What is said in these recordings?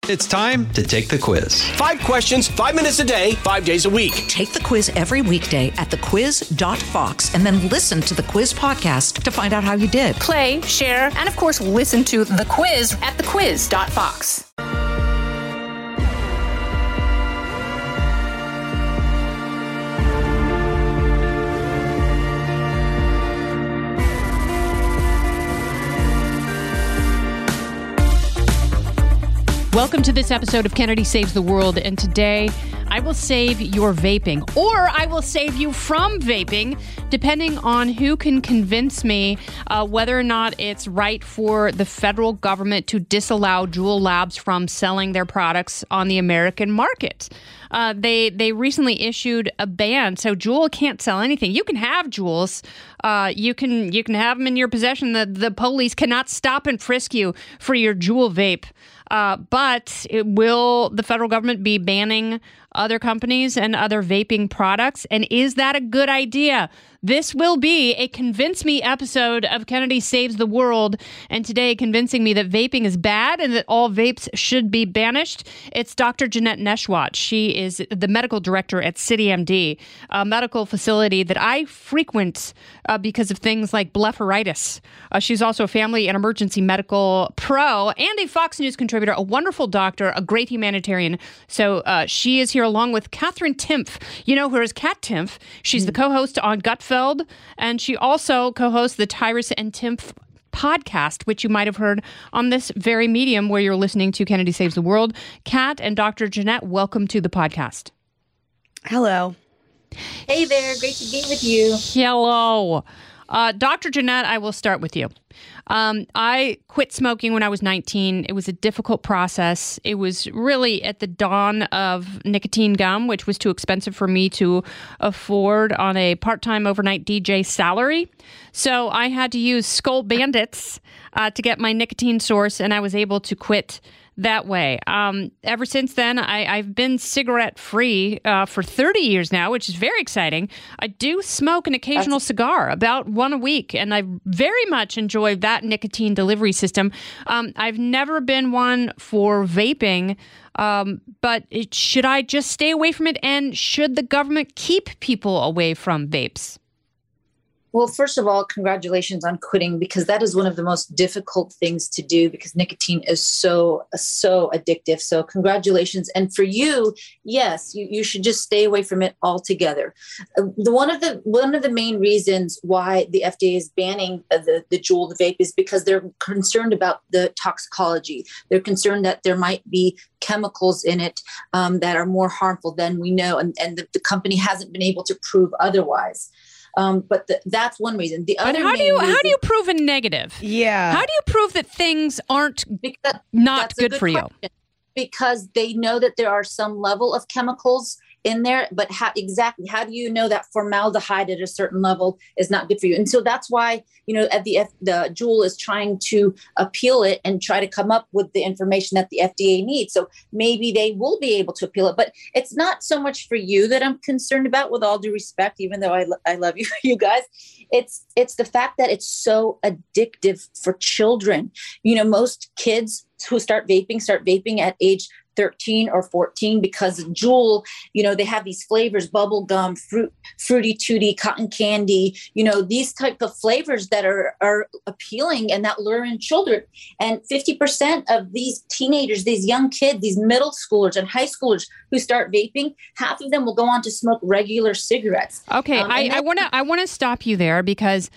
It's time to take the quiz. 5 questions, 5 minutes a day, 5 days a week. Take the quiz every weekday at thequiz.fox and then listen to the quiz podcast to find out how you did. Play, share, and of course, listen to The Quiz at thequiz.fox. Welcome to this episode of Kennedy Saves the World, and today I will save your vaping, or I will save you from vaping, depending on who can convince me whether or not it's right for the federal government to disallow Juul Labs from selling their products on the American market. They recently issued a ban, so Juul can't sell anything. You can have Juuls. You can have them in your possession. The police cannot stop and frisk you for your Juul vape. But will the federal government be banning other companies and other vaping products? And is that a good idea? This will be a Convince Me episode of Kennedy Saves the World. And today, convincing me that vaping is bad and that all vapes should be banished, it's Dr. Jeanette Nesheiwat. She is the medical director at CityMD, a medical facility that I frequent because of things like blepharitis. She's also a family and emergency medical pro and a Fox News contributor, a wonderful doctor, a great humanitarian. So she is here along with Catherine Timpf. You know her as Kat Timpf. She's the co-host on Gutfeld, and she also co-hosts the Tyrus and Timpf podcast, which you might have heard on this very medium where you're listening to Kennedy Saves the World. Kat and Dr. Jeanette, welcome to the podcast. Hello. Hey there. Great to be with you. Hello. Dr. Jeanette, I will start with you. I quit smoking when I was 19. It was a difficult process. It was really at the dawn of nicotine gum, which was too expensive for me to afford on a part-time overnight DJ salary. So I had to use Skull Bandits to get my nicotine source, and I was able to quit that way. Ever since then, I've been cigarette-free for 30 years now, which is very exciting. I do smoke an occasional cigar, about one a week, and I very much enjoy that nicotine delivery system. I've never been one for vaping, but should I just stay away from it, and should the government keep people away from vapes? Well, first of all, congratulations on quitting, because that is one of the most difficult things to do, because nicotine is so addictive. So congratulations. And for you, yes, you should just stay away from it altogether. One of the main reasons why the FDA is banning the Juul, the vape, is because they're concerned about the toxicology. They're concerned that there might be chemicals in it that are more harmful than we know. And the company hasn't been able to prove otherwise. But that's one reason. The other how do you prove a negative? Yeah. How do you prove that things aren't not good for you? Because they know that there are some level of chemicals in there, but how do you know that formaldehyde at a certain level is not good for you? And so that's why, at the Juul is trying to appeal it and try to come up with the information that the FDA needs. So maybe they will be able to appeal it, but it's not so much for you that I'm concerned about, with all due respect, even though I love you, you guys. It's the fact that it's so addictive for children. Most kids who start vaping at age 13 or 14, because Juul, they have these flavors, bubble gum, fruity tooty, cotton candy, these type of flavors that are appealing and that lure in children. And 50% of these teenagers, these young kids, these middle schoolers and high schoolers who start vaping, half of them will go on to smoke regular cigarettes. Okay, I want to stop you there, because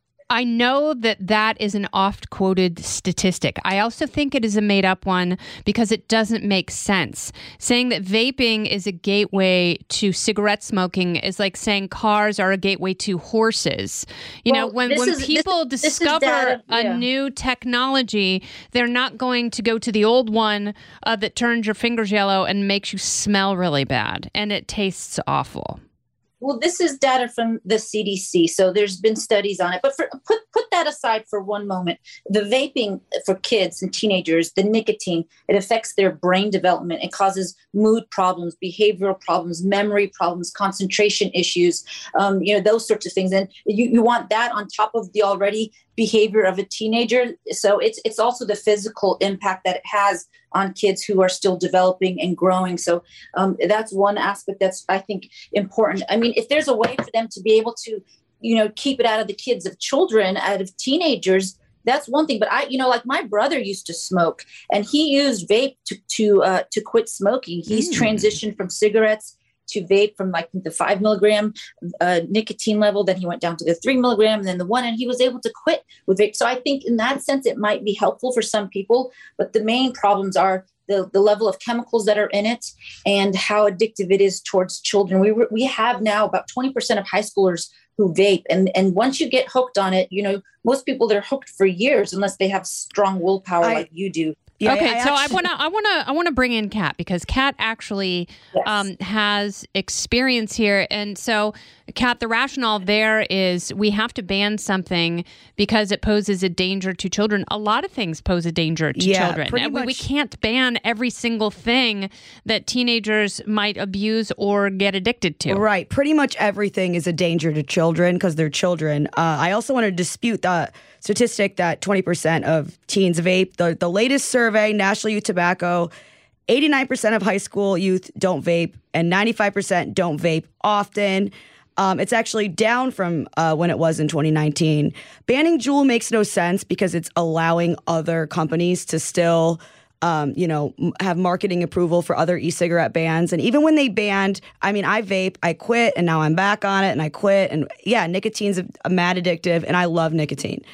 I know that is an oft-quoted statistic. I also think it is a made-up one because it doesn't make sense. Saying that vaping is a gateway to cigarette smoking is like saying cars are a gateway to horses. When people discover a new technology, they're not going to go to the old one that turns your fingers yellow and makes you smell really bad, and it tastes awful. Well, this is data from the CDC, so there's been studies on it. But put that aside for one moment. The vaping for kids and teenagers, the nicotine, it affects their brain development. It causes mood problems, behavioral problems, memory problems, concentration issues, those sorts of things. And you want that on top of the already behavior of a teenager. So it's also the physical impact that it has on kids who are still developing and growing. So that's one aspect that's, I think, important. I mean, if there's a way for them to be able to, keep it out of the kids of children, out of teenagers, that's one thing. But like my brother used to smoke, and he used vape to quit smoking. He's transitioned from cigarettes to vape from like the 5 milligram nicotine level. Then he went down to the 3 milligram, and then the 1, and he was able to quit with vape. So I think in that sense, it might be helpful for some people, but the main problems are the level of chemicals that are in it and how addictive it is towards children. We have now about 20% of high schoolers who vape. And once you get hooked on it, most people, they're hooked for years unless they have strong willpower like you do. Yeah, okay, I want to bring in Kat, because Kat actually has experience here, and so Kat, the rationale there is we have to ban something because it poses a danger to children. A lot of things pose a danger to children, and we can't ban every single thing that teenagers might abuse or get addicted to. Right, pretty much everything is a danger to children because they're children. I also want to dispute the statistic that 20% of teens vape. The latest survey, National Youth Tobacco, 89% of high school youth don't vape, and 95% don't vape often. It's actually down from when it was in 2019. Banning Juul makes no sense because it's allowing other companies to still have marketing approval for other e-cigarette bans. And even when they banned, I vape, I quit, and now I'm back on it, and I quit. And yeah, nicotine's a mad addictive, and I love nicotine.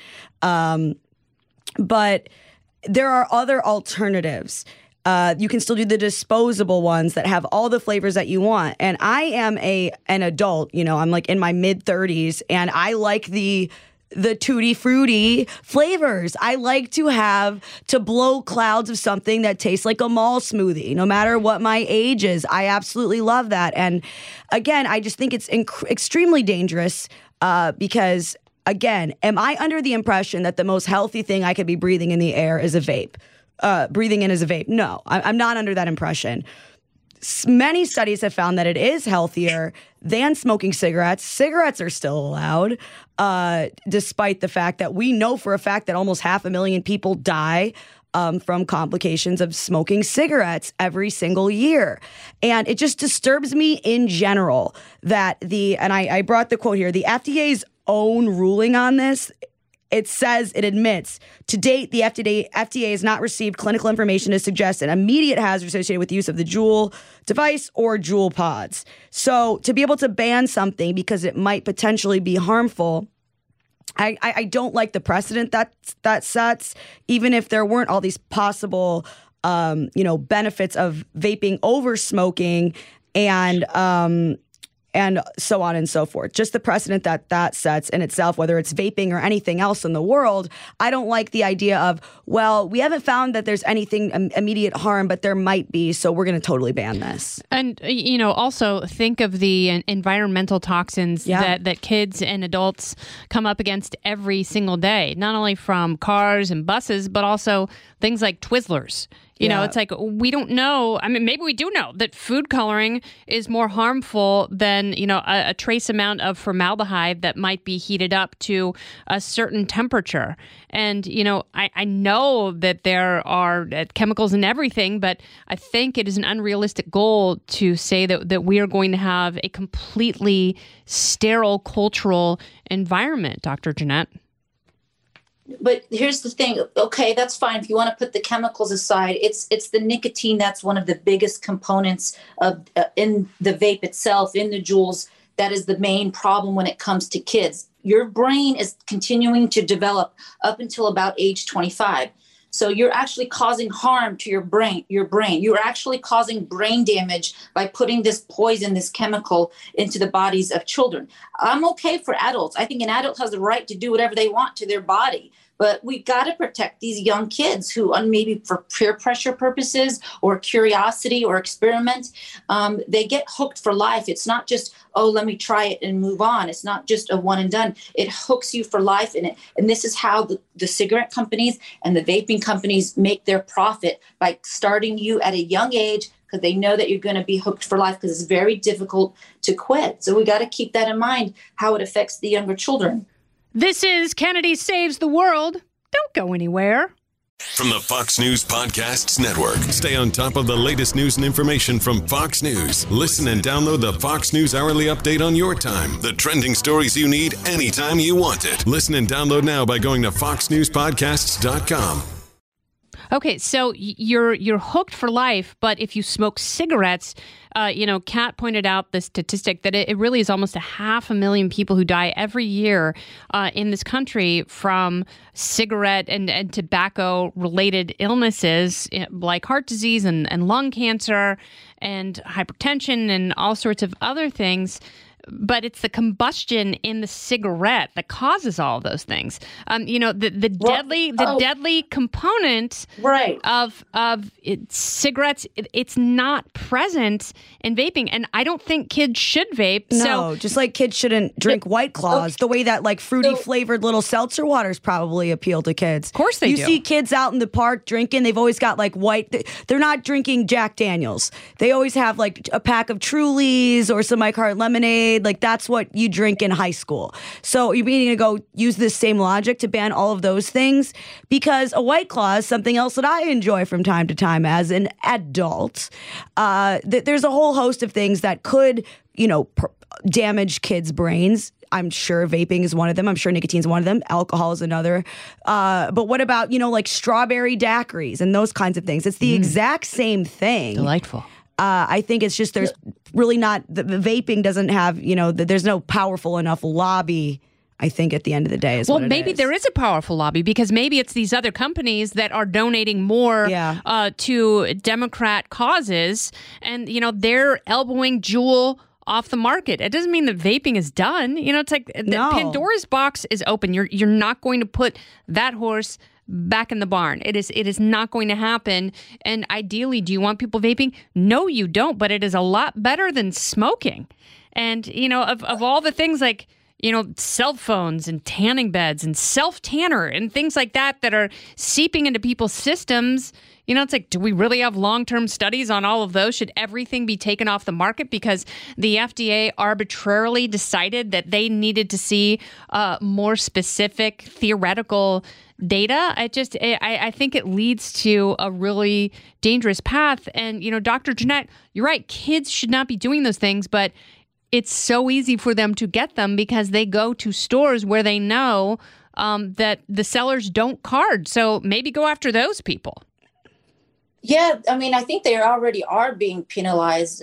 But there are other alternatives. You can still do the disposable ones that have all the flavors that you want. And I am an adult, I'm like in my mid-30s, and I like the tutti frutti flavors. I like to blow clouds of something that tastes like a mall smoothie, no matter what my age is. I absolutely love that. And again, I just think it's extremely dangerous because, again, am I under the impression that the most healthy thing I could be breathing in the air is a vape? Breathing in is a vape? No, I'm not under that impression. Many studies have found that it is healthier than smoking cigarettes. Cigarettes are still allowed, despite the fact that we know for a fact that almost 500,000 people die from complications of smoking cigarettes every single year. And it just disturbs me in general that I brought the quote here, the FDA's own ruling on this, it says, it admits, to date, the FDA has not received clinical information to suggest an immediate hazard associated with the use of the Juul device or Juul pods. So to be able to ban something because it might potentially be harmful, I don't like the precedent that sets, even if there weren't all these possible, benefits of vaping over smoking and so on and so forth. Just the precedent that sets in itself, whether it's vaping or anything else in the world. I don't like the idea of, well, we haven't found that there's anything immediate harm, but there might be, so we're going to totally ban this. And, also think of the environmental toxins that kids and adults come up against every single day, not only from cars and buses, but also things like Twizzlers. It's like we don't know. Maybe we do know that food coloring is more harmful than, a trace amount of formaldehyde that might be heated up to a certain temperature. And, I know that there are chemicals in everything, but I think it is an unrealistic goal to say that we are going to have a completely sterile cultural environment, Dr. Jeanette. But here's the thing. Okay, that's fine. If you want to put the chemicals aside, it's the nicotine that's one of the biggest components of in the vape itself, in the Juuls. That is the main problem when it comes to kids. Your brain is continuing to develop up until about age 25. So you're actually causing harm to your brain. You're actually causing brain damage by putting this poison, this chemical, into the bodies of children. I'm okay for adults. I think an adult has the right to do whatever they want to their body. But we've got to protect these young kids who, maybe for peer pressure purposes or curiosity or experiment, they get hooked for life. It's not just, let me try it and move on. It's not just a one and done. It hooks you for life. And this is how the cigarette companies and the vaping companies make their profit, by starting you at a young age, because they know that you're going to be hooked for life, because it's very difficult to quit. So we got to keep that in mind, how it affects the younger children. This is Kennedy Saves the World. Don't go anywhere. From the Fox News Podcasts Network. Stay on top of the latest news and information from Fox News. Listen and download the Fox News Hourly Update on your time. The trending stories you need anytime you want it. Listen and download now by going to foxnewspodcasts.com. Okay, so you're hooked for life, but if you smoke cigarettes, Kat pointed out the statistic that it really is almost 500,000 people who die every year in this country from cigarette and tobacco-related illnesses like heart disease and lung cancer and hypertension and all sorts of other things. But it's the combustion in the cigarette that causes all of those things. The deadly component of cigarettes, it's not present in vaping, and I don't think kids should vape. No, just like kids shouldn't drink White Claws, the way that like fruity flavored little seltzer waters probably appeal to kids. Of course they do. You see kids out in the park drinking, they've always got like they're not drinking Jack Daniels. They always have like a pack of Trulies or some My Heart Lemonade. Like that's what you drink in high school. So you're beginning to go use this same logic to ban all of those things, because a White Claw is something else that I enjoy from time to time as an adult. There's a whole host of things that could, damage kids' brains. I'm sure vaping is one of them. I'm sure nicotine is one of them. Alcohol is another. But what about, like strawberry daiquiris and those kinds of things? It's the exact same thing. Delightful. I think it's just there's really not, the vaping doesn't have, there's no powerful enough lobby, I think, at the end of the day. Well, maybe there is a powerful lobby, because maybe it's these other companies that are donating more to Democrat causes, and, they're elbowing Juul off the market. It doesn't mean that vaping is done. It's like Pandora's box is open. You're not going to put that horse back in the barn. It is not going to happen. And ideally, do you want people vaping? No, you don't. But it is a lot better than smoking. And, of all the things like, cell phones and tanning beds and self-tanner and things like that are seeping into people's systems, it's like, do we really have long-term studies on all of those? Should everything be taken off the market because the FDA arbitrarily decided that they needed to see more specific theoretical data? I think it leads to a really dangerous path. And, Dr. Jeanette, you're right. Kids should not be doing those things, but it's so easy for them to get them because they go to stores where they know that the sellers don't card. So maybe go after those people. Yeah, I think they already are being penalized.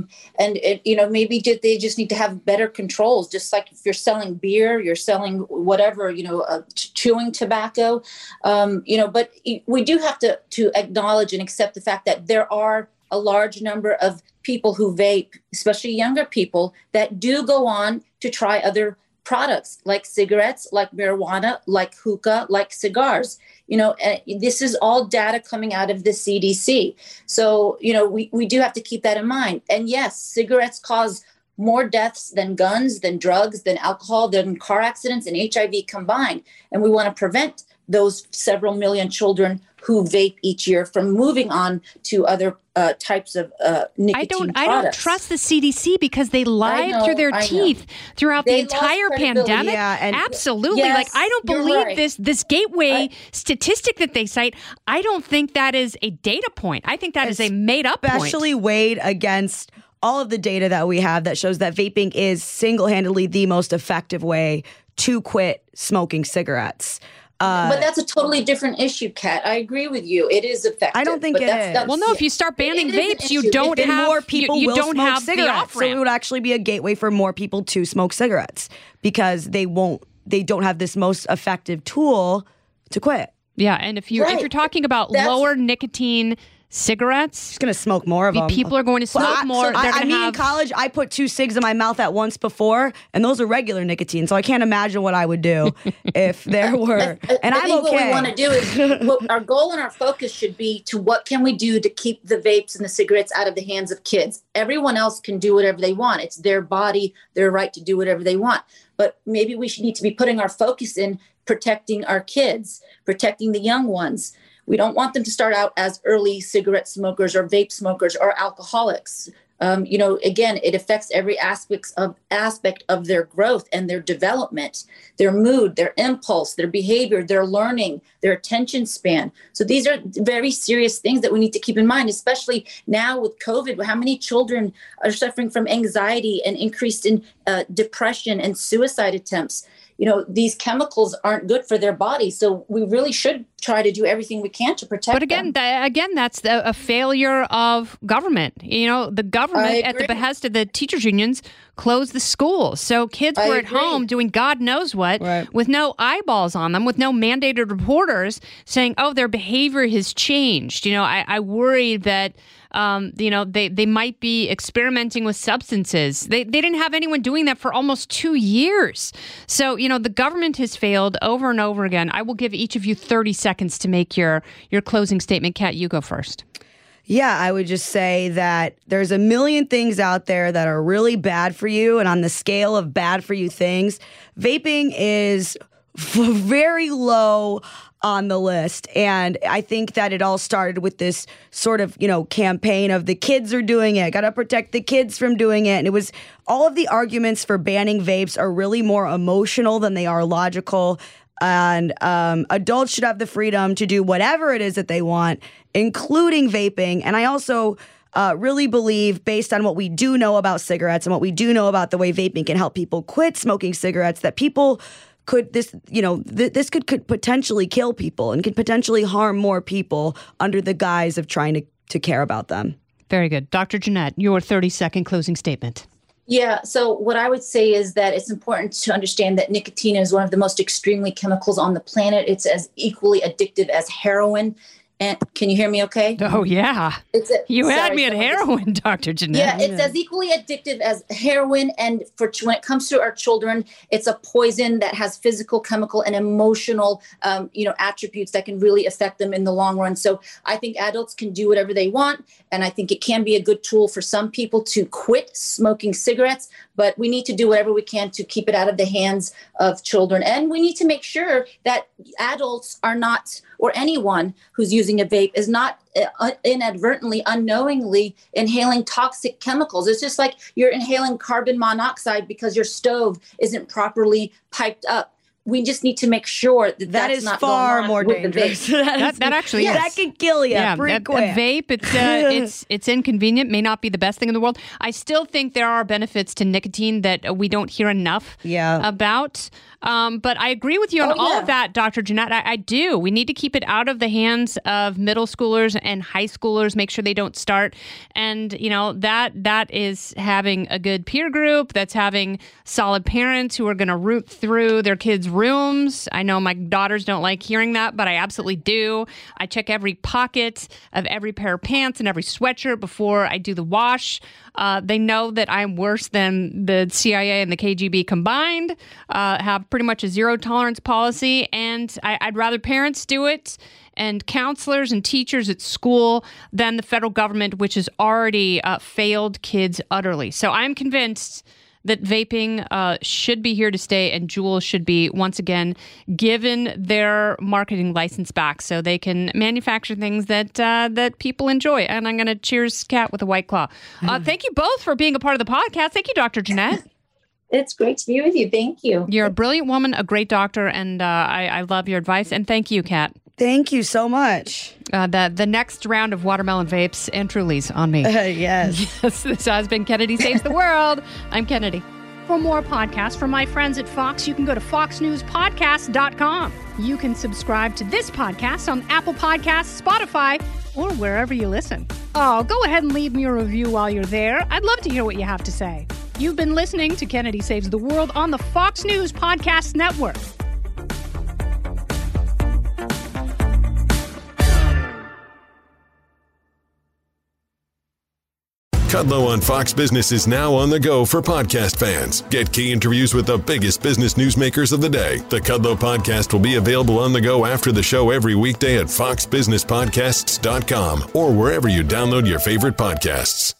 Maybe they just need to have better controls. Just like if you're selling beer, you're selling whatever, chewing tobacco, but we do have to acknowledge and accept the fact that there are a large number of people who vape, especially younger people, that do go on to try other products like cigarettes, like marijuana, like hookah, like cigars. This is all data coming out of the CDC. So, we do have to keep that in mind. And yes, cigarettes cause more deaths than guns, than drugs, than alcohol, than car accidents and HIV combined. And we want to prevent those several million children who vape each year from moving on to other types of nicotine products. I don't trust the CDC because they lied through their teeth throughout the entire pandemic. Yeah, absolutely. Yes, I don't believe this gateway statistic that they cite. I don't think that is a data point. I think that is a made-up point. Especially weighed against all of the data that we have that shows that vaping is single-handedly the most effective way to quit smoking cigarettes. But that's a totally different issue, Kat. I agree with you. It is effective. I don't think it is. Well, no, if you start banning vapes, you don't have more people you will don't smoke have cigarettes. the off-ramp. So it would actually be a gateway for more people to smoke cigarettes because they don't have this most effective tool to quit. Yeah, and if you're talking about lower nicotine cigarettes, just gonna smoke more of them. People are going to smoke more. In college, I put 2 cigs in my mouth at once before, and those are regular nicotine. So I can't imagine what I would do if there were. And I think what we want to do is our goal and our focus should be to what can we do to keep the vapes and the cigarettes out of the hands of kids. Everyone else can do whatever they want. It's their body, their right to do whatever they want. But maybe we should need to be putting our focus in protecting our kids, protecting the young ones. We don't want them to start out as early cigarette smokers or vape smokers or alcoholics. Again, it affects every aspect of their growth and their development, their mood, their impulse, their behavior, their learning, their attention span. So these are very serious things that we need to keep in mind, especially now with COVID. How many children are suffering from anxiety and increased in depression and suicide attempts? These chemicals aren't good for their body. So we really should try to do everything we can to protect them. But again, that's a failure of government. The government, at the behest of the teachers' unions, closed the schools. So kids were at home doing God knows what, with no eyeballs on them, with no mandated reporters saying, oh, their behavior has changed. I worry that they might be experimenting with substances. They didn't have anyone doing that for almost 2 years. So, the government has failed over and over again. I will give each of you 30 seconds to make your closing statement. Kat, you go first. Yeah, I would just say that there's a million things out there that are really bad for you. And on the scale of bad for you things, vaping is very low on the list. And I think that it all started with this sort of, campaign of the kids are doing it, got to protect the kids from doing it. And it was all of the arguments for banning vapes are really more emotional than they are logical. And adults should have the freedom to do whatever it is that they want, including vaping. And I also really believe, based on what we do know about cigarettes and what we do know about the way vaping can help people quit smoking cigarettes, that people this could potentially kill people and could potentially harm more people under the guise of trying to care about them. Very good. Dr. Jeanette, your 30-second closing statement. Yeah. So what I would say is that it's important to understand that nicotine is one of the most extremely chemicals on the planet. It's as equally addictive as heroin. And can you hear me okay? Oh, yeah. You had me at heroin, Dr. Jeanette. Yeah, it's as equally addictive as heroin. And when it comes to our children, it's a poison that has physical, chemical, and emotional, attributes that can really affect them in the long run. So I think adults can do whatever they want. And I think it can be a good tool for some people to quit smoking cigarettes. But we need to do whatever we can to keep it out of the hands of children. And we need to make sure that adults are not, or anyone who's using a vape is not inadvertently, unknowingly inhaling toxic chemicals. It's just like you're inhaling carbon monoxide because your stove isn't properly piped up. We just need to make sure that that is not far more dangerous. that actually is. That can kill you pretty quick. A vape, it's inconvenient, may not be the best thing in the world. I still think there are benefits to nicotine that we don't hear enough about. But I agree with you on all of that, Dr. Jeanette. I do. We need to keep it out of the hands of middle schoolers and high schoolers, make sure they don't start. And, that is having a good peer group, that's having solid parents who are going to root through their kids' rooms. I know my daughters don't like hearing that, but I absolutely do. I check every pocket of every pair of pants and every sweatshirt before I do the wash. They know that I'm worse than the CIA and the KGB combined, have pretty much a zero tolerance policy, and I'd rather parents do it and counselors and teachers at school than the federal government, which has already failed kids utterly. So I'm convinced that vaping should be here to stay, and Juul should be, once again, given their marketing license back so they can manufacture things that people enjoy. And I'm going to cheers Kat with a White Claw. Thank you both for being a part of the podcast. Thank you, Dr. Jeanette. It's great to be with you. Thank you. You're a brilliant woman, a great doctor, and I love your advice. And thank you, Kat. Thank you so much. The next round of watermelon vapes and Trulies on me. Yes. This has been Kennedy Saves the World. I'm Kennedy. For more podcasts from my friends at Fox, you can go to foxnewspodcast.com. You can subscribe to this podcast on Apple Podcasts, Spotify, or wherever you listen. Oh, go ahead and leave me a review while you're there. I'd love to hear what you have to say. You've been listening to Kennedy Saves the World on the Fox News Podcast Network. Kudlow on Fox Business is now on the go for podcast fans. Get key interviews with the biggest business newsmakers of the day. The Kudlow podcast will be available on the go after the show every weekday at foxbusinesspodcasts.com or wherever you download your favorite podcasts.